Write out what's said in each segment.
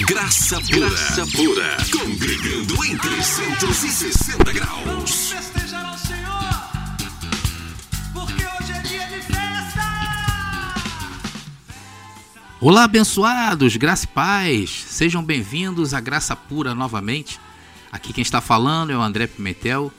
Graça pura. Congregando em 360 graus. Festejar ao Senhor, porque hoje é dia de festa. Olá, abençoados, graça e paz. Sejam bem-vindos à Graça Pura novamente. Aqui quem está falando é o André Pimentel.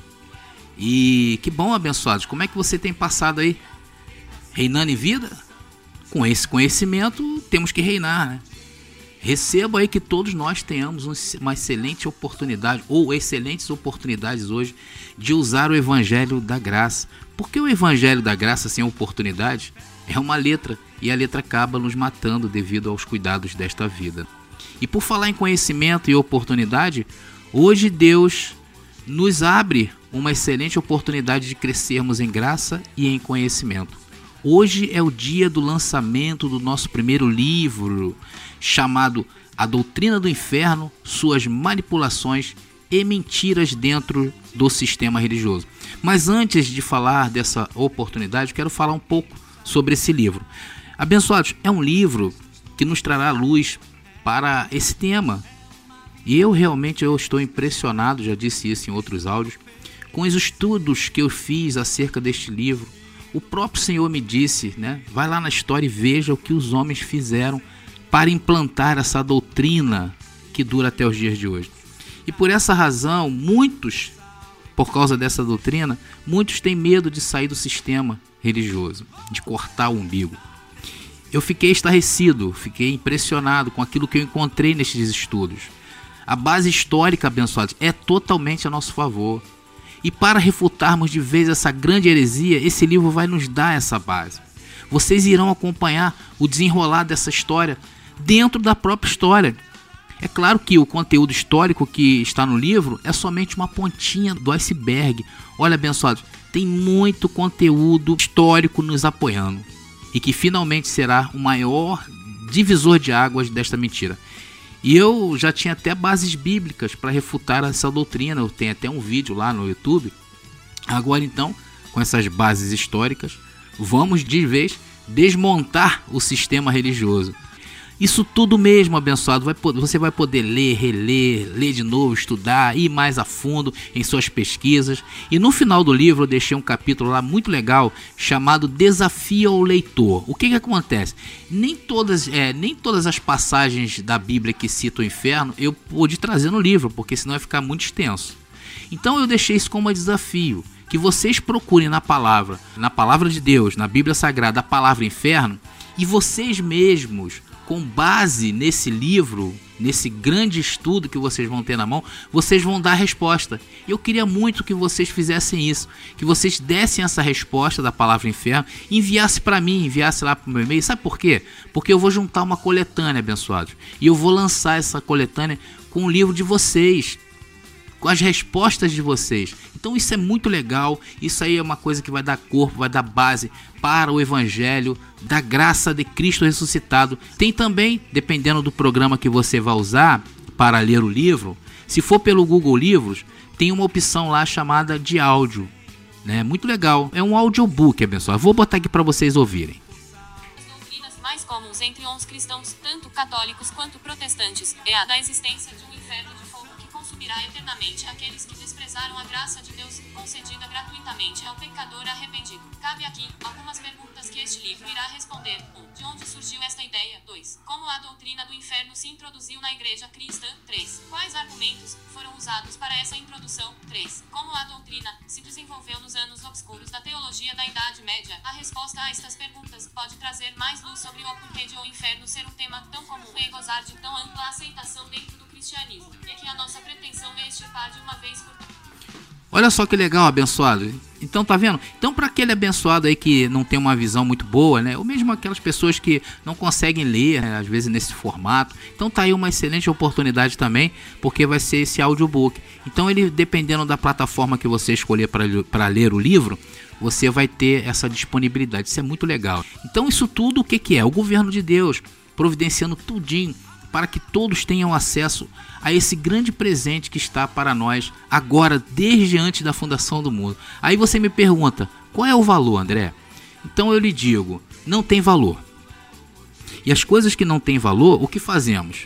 E que bom, abençoados. Como é que você tem passado aí? Reinando em vida? Com esse conhecimento, temos que reinar, né? Receba aí que todos nós tenhamos uma excelente oportunidade, ou excelentes oportunidades hoje, de usar o Evangelho da Graça. Porque o Evangelho da Graça sem oportunidade é uma letra, e a letra acaba nos matando devido aos cuidados desta vida. E por falar em conhecimento e oportunidade, hoje Deus nos abre uma excelente oportunidade de crescermos em graça e em conhecimento. Hoje é o dia do lançamento do nosso primeiro livro, chamado A Doutrina do Inferno, Suas Manipulações e Mentiras Dentro do Sistema Religioso. Mas antes de falar dessa oportunidade, quero falar um pouco sobre esse livro. Abençoados, é um livro que nos trará luz para esse tema. E eu estou impressionado, já disse isso em outros áudios, com os estudos que eu fiz acerca deste livro. O próprio Senhor me disse, né? Vai lá na história e veja o que os homens fizeram para implantar essa doutrina que dura até os dias de hoje. E por essa razão, por causa dessa doutrina, muitos têm medo de sair do sistema religioso, de cortar o umbigo. Eu fiquei estarrecido, fiquei impressionado com aquilo que eu encontrei nestes estudos. A base histórica, abençoados, é totalmente a nosso favor. E para refutarmos de vez essa grande heresia, esse livro vai nos dar essa base. Vocês irão acompanhar o desenrolar dessa história dentro da própria história. É claro que o conteúdo histórico que está no livro é somente uma pontinha do iceberg. Olha, abençoados, tem muito conteúdo histórico nos apoiando. E que finalmente será o maior divisor de águas desta mentira. E eu já tinha até bases bíblicas para refutar essa doutrina. Eu tenho até um vídeo lá no YouTube. Agora então, com essas bases históricas, vamos de vez desmontar o sistema religioso. Isso tudo mesmo, abençoado, você vai poder ler, reler, ler de novo, estudar, ir mais a fundo em suas pesquisas. E no final do livro eu deixei um capítulo lá muito legal chamado Desafio ao Leitor. O que acontece? Nem todas as passagens da Bíblia que citam o inferno eu pude trazer no livro, porque senão vai ficar muito extenso. Então eu deixei isso como um desafio, que vocês procurem na palavra de Deus, na Bíblia Sagrada, a palavra inferno, e vocês mesmos, com base nesse livro, nesse grande estudo que vocês vão ter na mão, vocês vão dar a resposta. Eu queria muito que vocês fizessem isso, que vocês dessem essa resposta da palavra inferno, enviasse para mim, enviasse lá para o meu e-mail. Sabe por quê? Porque eu vou juntar uma coletânea, abençoados, e eu vou lançar essa coletânea com o livro de vocês, com as respostas de vocês. Então isso é muito legal, isso aí é uma coisa que vai dar corpo, vai dar base para o Evangelho da graça de Cristo ressuscitado. Tem também, dependendo do programa que você vai usar para ler o livro, se for pelo Google Livros, tem uma opção lá chamada de áudio, né? Muito legal, é um audiobook, abençoado. Vou botar aqui para vocês ouvirem. As doutrinas mais comuns entre os cristãos, tanto católicos quanto protestantes, é a da existência de um inferno de fogo que consumirá eternamente aqueles que desprezaram a graça de Deus concedida gratuitamente ao pecador arrependido. Cabe aqui algumas perguntas que este livro irá responder. 1. De onde surgiu esta ideia? 2. Como a doutrina do inferno se introduziu na igreja cristã? 3. Quais argumentos foram usados para essa introdução? 3. Como a doutrina se desenvolveu nos anos obscuros da teologia da Idade Média? A resposta a estas perguntas pode trazer mais luz sobre o porquê de o inferno ser um tema tão comum e gozar de tão ampla aceitação dentro do cristianismo. E que a nossa pretensão é extirpar de uma vez por todas. Olha só que legal, abençoado. Então, tá vendo? Então, para aquele abençoado aí que não tem uma visão muito boa, né? Ou mesmo aquelas pessoas que não conseguem ler, né? Às vezes nesse formato. Então, tá aí uma excelente oportunidade também, porque vai ser esse audiobook. Então, ele, dependendo da plataforma que você escolher para ler o livro, você vai ter essa disponibilidade. Isso é muito legal. Então, isso tudo o que é? O governo de Deus providenciando tudinho para que todos tenham acesso a esse grande presente que está para nós agora, desde antes da fundação do mundo. Aí você me pergunta, qual é o valor, André? Então eu lhe digo, não tem valor. E as coisas que não têm valor, o que fazemos?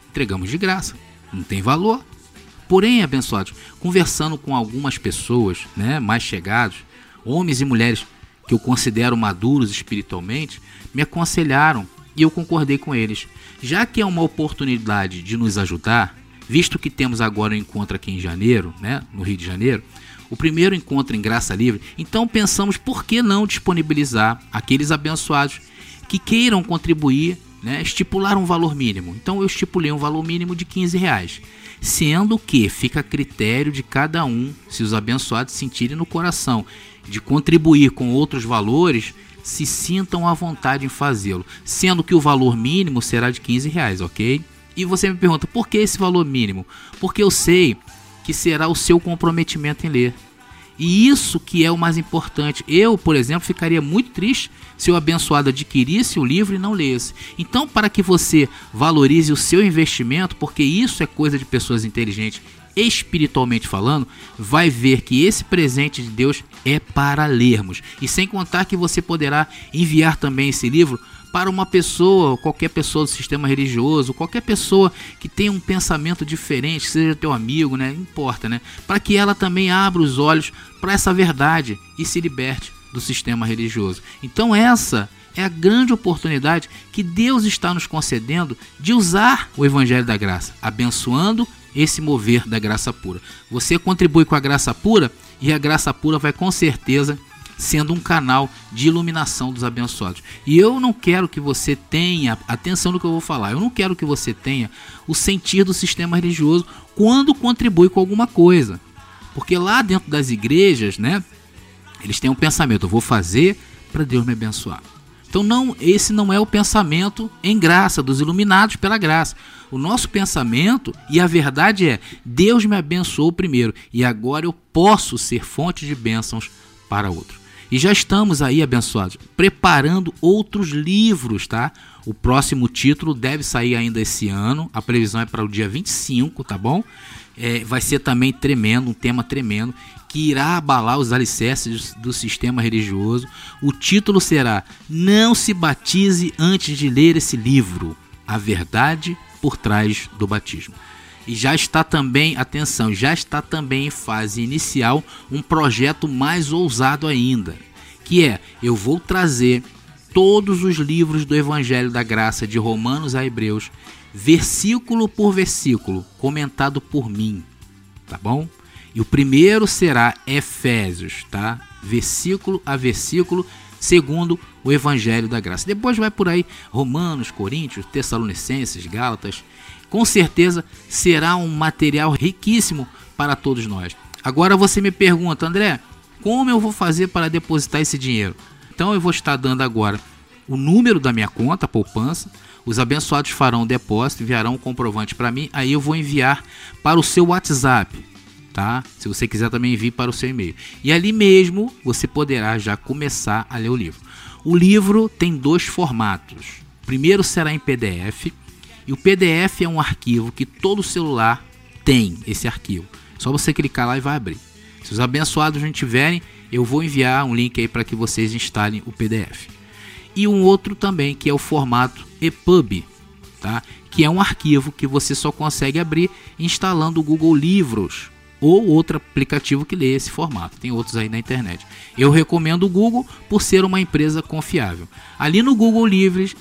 entregamos de graça, não tem valor. Porém, abençoados, conversando com algumas pessoas, né, mais chegados, homens e mulheres que eu considero maduros espiritualmente, me aconselharam e eu concordei com eles. Já que é uma oportunidade de nos ajudar, visto que temos agora um encontro aqui em janeiro, né, no Rio de Janeiro, o primeiro encontro em Graça Livre, então pensamos por que não disponibilizar aqueles abençoados que queiram contribuir, né, estipular um valor mínimo. Então eu estipulei um valor mínimo de R$15, sendo que fica a critério de cada um, se os abençoados sentirem no coração de contribuir com outros valores, se sintam à vontade em fazê-lo, sendo que o valor mínimo será de R$15, ok? E você me pergunta, por que esse valor mínimo? Porque eu sei que será o seu comprometimento em ler. E isso que é o mais importante. Eu, por exemplo, ficaria muito triste se o abençoado adquirisse o livro e não lesse. Então, para que você valorize o seu investimento, porque isso é coisa de pessoas inteligentes, espiritualmente falando, vai ver que esse presente de Deus é para lermos. E sem contar que você poderá enviar também esse livro para uma pessoa, qualquer pessoa do sistema religioso, qualquer pessoa que tenha um pensamento diferente, seja teu amigo, né? Não importa, né? Para que ela também abra os olhos para essa verdade e se liberte do sistema religioso. Então essa é a grande oportunidade que Deus está nos concedendo de usar o Evangelho da Graça, abençoando esse mover da graça pura. Você contribui com a graça pura e a graça pura vai com certeza sendo um canal de iluminação dos abençoados. E eu não quero que você tenha, atenção no que eu vou falar, eu não quero que você tenha o sentir do sistema religioso quando contribui com alguma coisa. Porque lá dentro das igrejas, né, eles têm um pensamento, eu vou fazer para Deus me abençoar. Então esse não é o pensamento em graça, dos iluminados pela graça. O nosso pensamento e a verdade é, Deus me abençoou primeiro e agora eu posso ser fonte de bênçãos para outros. E já estamos aí, abençoados, preparando outros livros, tá? O próximo título deve sair ainda esse ano, a previsão é para o dia 25, tá bom? Vai ser também tremendo, um tema tremendo, que irá abalar os alicerces do sistema religioso. O título será Não se batize antes de ler esse livro, a verdade por trás do batismo. E já está também, atenção, já está também em fase inicial um projeto mais ousado ainda, que é, eu vou trazer todos os livros do Evangelho da Graça, de Romanos a Hebreus, versículo por versículo, comentado por mim, tá bom? E o primeiro será Efésios, tá? Versículo a versículo, segundo o Evangelho da Graça. Depois vai por aí Romanos, Coríntios, Tessalonicenses, Gálatas. Com certeza será um material riquíssimo para todos nós. Agora você me pergunta, André, como eu vou fazer para depositar esse dinheiro? Então eu vou estar dando agora o número da minha conta, poupança. Os abençoados farão o depósito, enviarão um comprovante para mim. Aí eu vou enviar para o seu WhatsApp, tá? Se você quiser também envie para o seu e-mail. E ali mesmo você poderá já começar a ler o livro. O livro tem 2 formatos. O primeiro será em PDF. E o PDF é um arquivo que todo celular tem esse arquivo. Só você clicar lá e vai abrir. Se os abençoados não tiverem, eu vou enviar um link aí para que vocês instalem o PDF. E um outro também, que é o formato EPUB, tá? Que é um arquivo que você só consegue abrir instalando o Google Livros ou outro aplicativo que lê esse formato. Tem outros aí na internet. Eu recomendo o Google por ser uma empresa confiável. Ali no Google Livros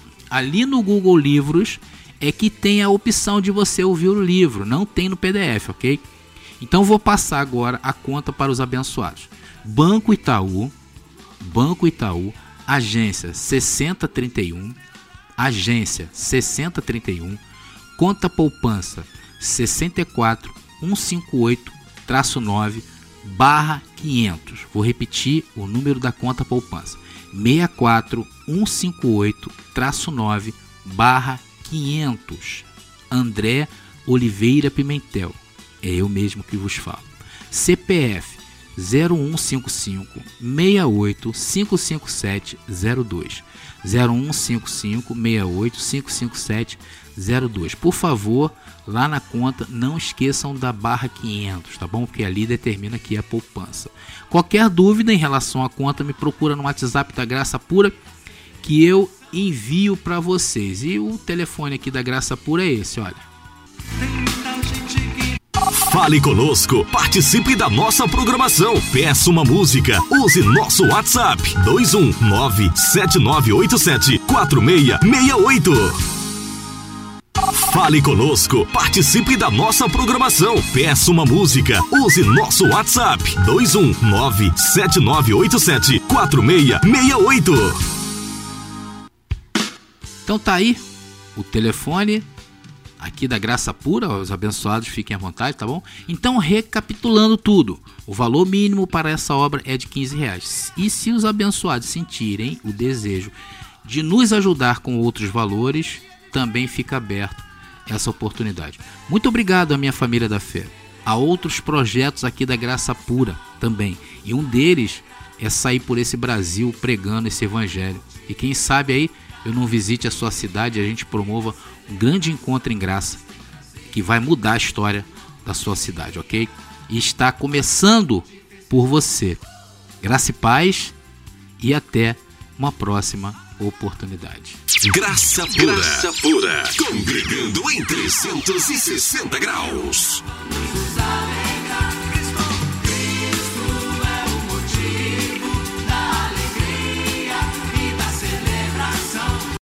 é que tem a opção de você ouvir o livro, não tem no PDF, ok? Então vou passar agora a conta para os abençoados. Banco Itaú, agência 6031, conta poupança 64158-9/500. Vou repetir o número da conta poupança: 64158-9/500. André Oliveira Pimentel, é eu mesmo que vos falo. CPF 0155-68-55702. 0155-68-55702. Por favor, lá na conta não esqueçam da /500, tá bom? Porque ali determina aqui a poupança. Qualquer dúvida em relação à conta, me procura no WhatsApp da Graça Pura, que eu envio para vocês. E o telefone aqui da Graça Pura é esse, olha. Fale conosco, participe da nossa programação, peça uma música, use nosso WhatsApp 21979874668. Fale conosco, participe da nossa programação, peça uma música, use nosso WhatsApp 21979874668. Então tá aí o telefone aqui da Graça Pura, os abençoados fiquem à vontade, tá bom? Então, recapitulando tudo, o valor mínimo para essa obra é de R$15. E se os abençoados sentirem o desejo de nos ajudar com outros valores, também fica aberto essa oportunidade. Muito obrigado à minha família da fé. Há outros projetos aqui da Graça Pura também, e um deles é sair por esse Brasil pregando esse evangelho. E quem sabe aí eu não visite a sua cidade e a gente promova um grande encontro em graça que vai mudar a história da sua cidade, ok? E está começando por você. Graça e paz e até uma próxima oportunidade. Graça Pura, congregando em 360 graus.